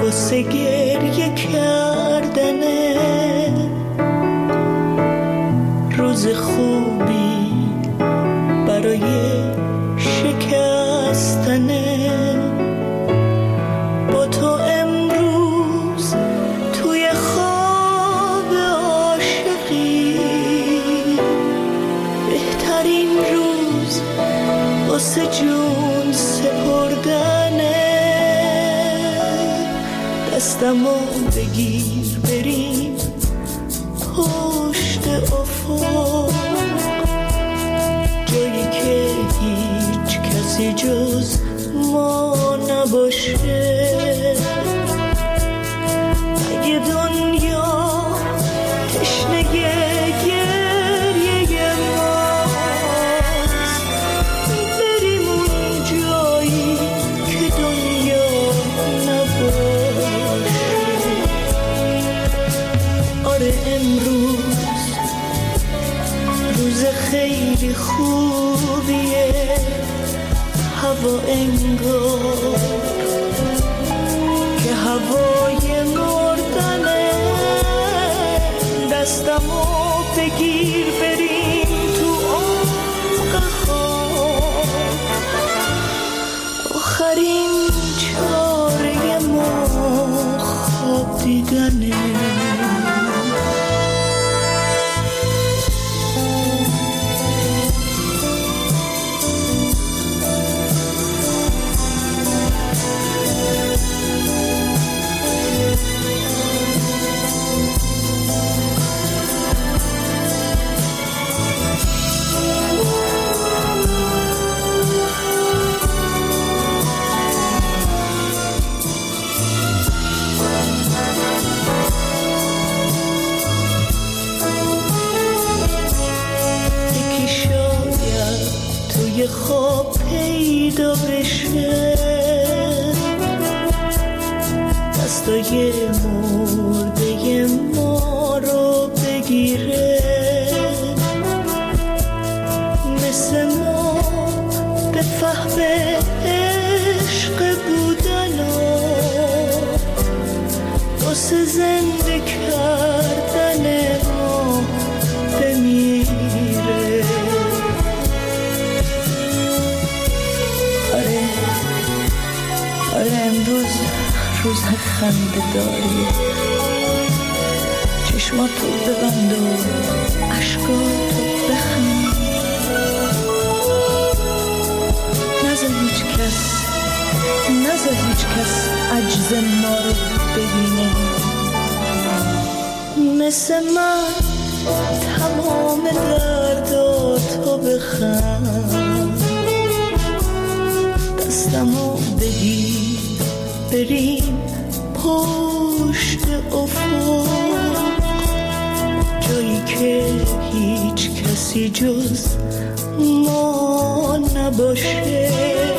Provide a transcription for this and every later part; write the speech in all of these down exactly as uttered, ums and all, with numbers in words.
واسه گریه کردنه، روز خوبی برای شکستنه. با تو امروز توی خواب عاشقی، بهترین روز واسه جون سپردنه. دستمو بگیر بریم پشت افق، جایی که هیچ کسی جز ما نباشه. اگه دنیا تشنه گریه ماست، بریم اون جایی که دنیا نباشه. آره امروز روز خیلی خوبیه، هوا انگار که هوای مردنه. دستمو بگیر بریم تو عمق خواب، آخرین چاره ما خواب دیدنه. خواب پیدا بشه، دستای مرده ما رو بگیره، مثل ما به فهم عشق بودن و واسه زنده کردن ما بمیره. آره امروز روز خنده داریه، چشماتو ببند و عشقاتو بخند، نذار هیچ کس نذار هیچ کس عجز ما رو ببینه. مثل من تمام درداتو بخند، دستمو بگیر بریم پشت افق، جایی که هیچ کسی جز ما نباشه.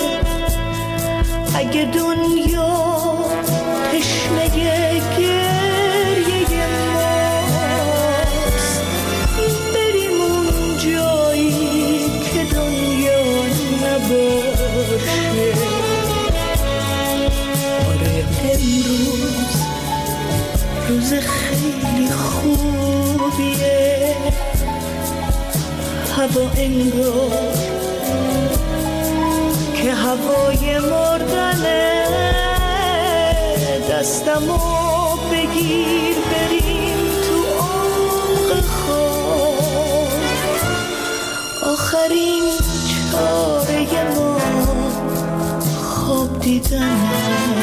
اگه دنیا تشنه گریه ماست، بریم اون جایی که دنیا نباشه. امروز روز خیلی خوبیه، هوا انگار که هوای مردنه. دستمو بگیر بریم تو عمق خواب، آخرین چاره ما خواب دیدنه.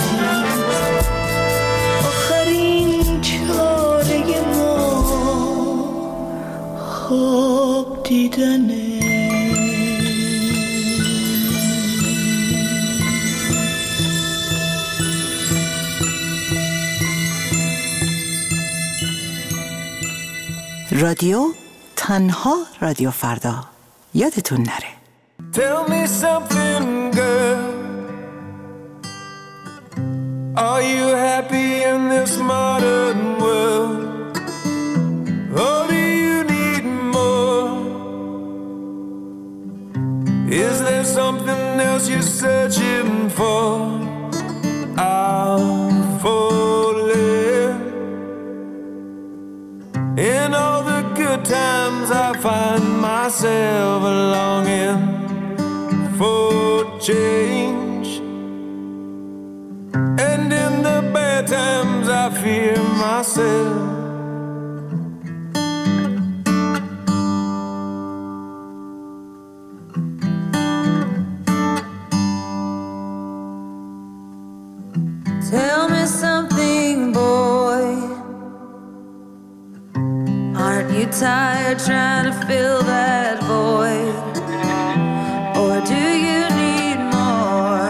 خواب دیدنه. رادیو تنها رادیو فردا، یادتون نره. Tell me something, girl. Are you happy in this modern world? Or do you need more? Is there something else you're searching for? I'll follow. times I find myself longing for change, and in the bad times I fear myself. Tell me something, boy. Aren't you tired trying to fill that void? Or do you need more?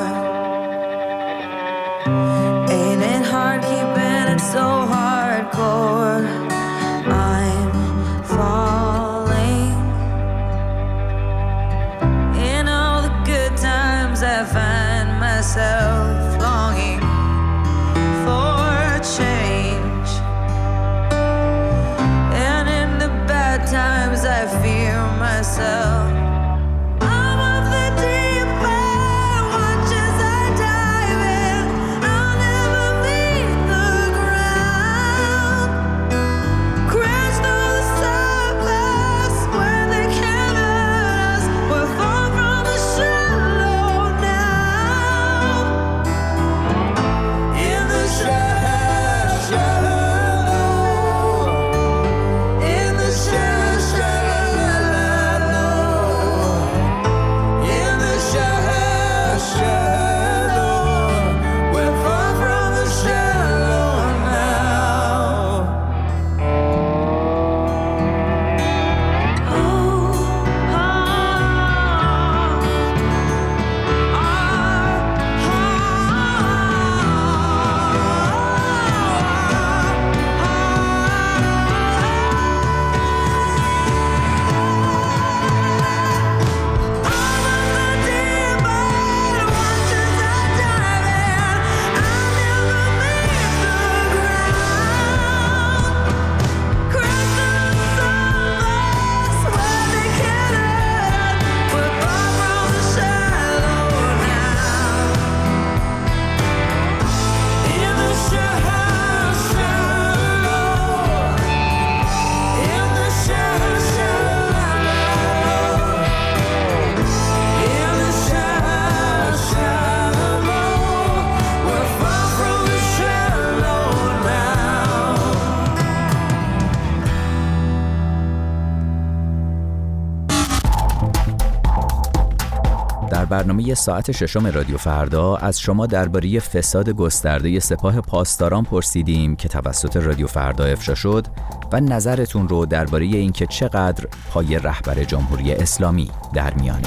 Ain't it hard keeping it so hardcore? I'm falling. In all the good times I find myself longing for change, and in the bad times I fear myself. I'm of the deep end, watch as I dive in. I'll never meet the ground. Crash through the surface where they can't hurt us. We're far from the shallow now. In the shallow, shallow, in the shallow, shallow, in the shallow, shallow, we're far from the shallow now. Oh, ah, در برنامه ساعت ششم رادیو فردا از شما درباره فساد گسترده سپاه پاسداران پرسیدیم که توسط رادیو فردا افشا شد و نظرتون رو درباره اینکه چقدر پای رهبر جمهوری اسلامی در میانه.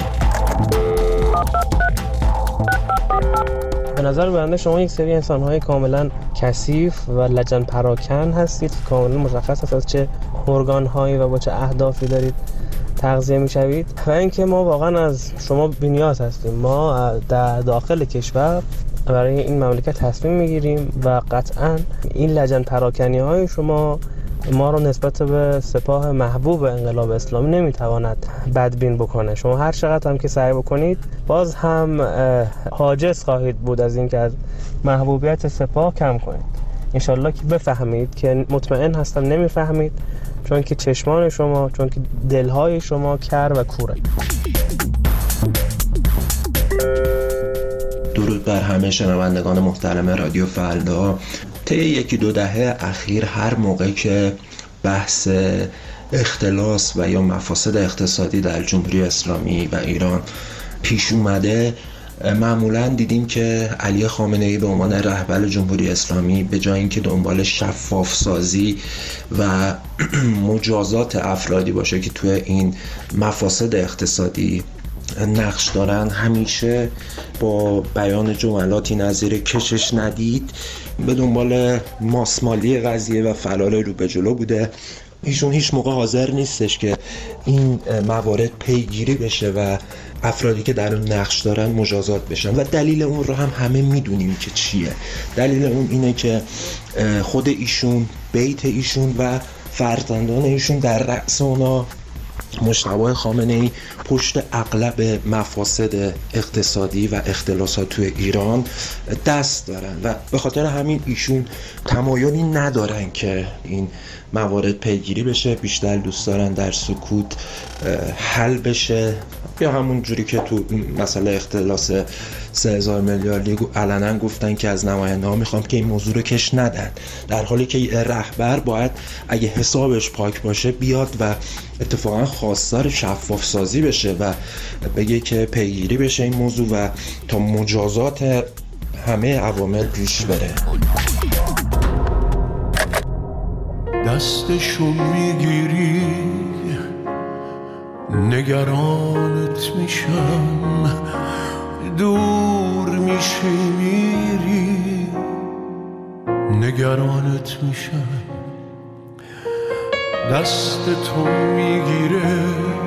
به نظر بنده شما یک سری انسان‌های کاملا کثیف و لجن پراکن هستید، کاملا مشخص است از چه ارگان‌هایی و با چه اهدافی دارید تغذیه میشوید و اینکه ما واقعا از شما بی‌نیاز هستیم. ما در داخل کشور برای این مملکت تصمیم میگیریم و قطعا این لجن پراکنی های شما ما رو نسبت به سپاه محبوب انقلاب اسلامی نمیتواند بدبین بکنه. شما هر چقدر هم که سعی بکنید باز هم حاجز خواهید بود از این که از محبوبیت سپاه کم کنید. انشالله که بفهمید که مطمئن هستم نمیفهمید، چون که چشمان شما، چون که دلهای شما کر و کوره. درود بر همه شنوندگان محترم رادیو فردا. طی یکی دو دهه اخیر هر موقع که بحث اختلاس و یا مفاسد اقتصادی در جمهوری اسلامی و ایران پیش اومده، معمولا دیدیم که علی خامنه‌ای به عنوان رهبر جمهوری اسلامی به جای اینکه دنبال شفاف سازی و مجازات افرادی باشه که توی این مفاسد اقتصادی نقش دارن، همیشه با بیان جملاتی نظیر کشش ندید به دنبال ماسمالی قضیه و فلال رو به جلو بوده. ایشون هیچ موقع حاضر نیستش که این موارد پیگیری بشه و افرادی که در اون نقش دارن مجازات بشن و دلیل اون رو هم همه میدونیم که چیه. دلیل اون اینه که خود ایشون، بیت ایشون و فرزندان ایشون در رأس اونا مجتبی خامنه‌ای پشت اغلب مفاسد اقتصادی و اختلاسات توی ایران دست دارن و به خاطر همین ایشون تمایلی ندارن که این موارد پیگیری بشه، بیشتر دوست دارن در سکوت حل بشه، یا همون جوری که تو مسئله اختلاس سه هزار میلیاردی علنا گفتن که از نماینده ها میخوام که این موضوع رو کش ندن، در حالی که رهبر باید اگه حسابش پاک باشه بیاد و اتفاقا خواستار شفاف سازی بشه و بگه که پیگیری بشه این موضوع و تا مجازات همه عوامل پیش بره. دستشو میگیری نگرانت میشم، دور میشی میری نگرانت میشم، دست تو میگیره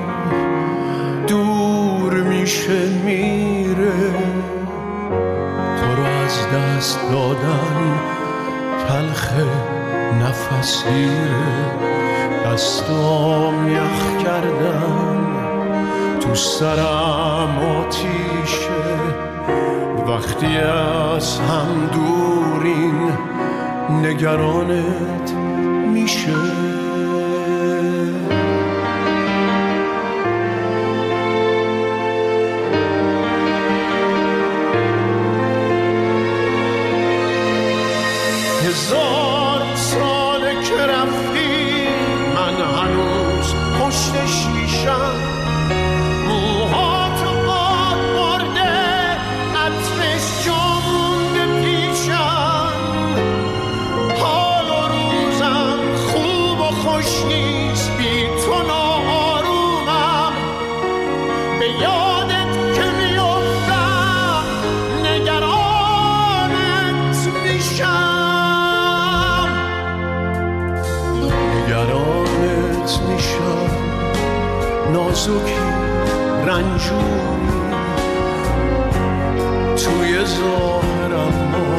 دور میشه میره، تو رو از دست دادن تلخه نفس گیره، دستام یخ کردن تو سرم آتیشه، وقتی از هم دورین نگرانت میشه. هزار ساله که رفتی من هنوز پشت شیشم، موهاتو باد برده عطرش جا مونده پیشم، حال و روزم خوب و خوش نیست بی تو ناآرومم، به یادت که میافتم نگرانت میشم، نگرانت میشم، نازکی رنجوری توی ظاهرم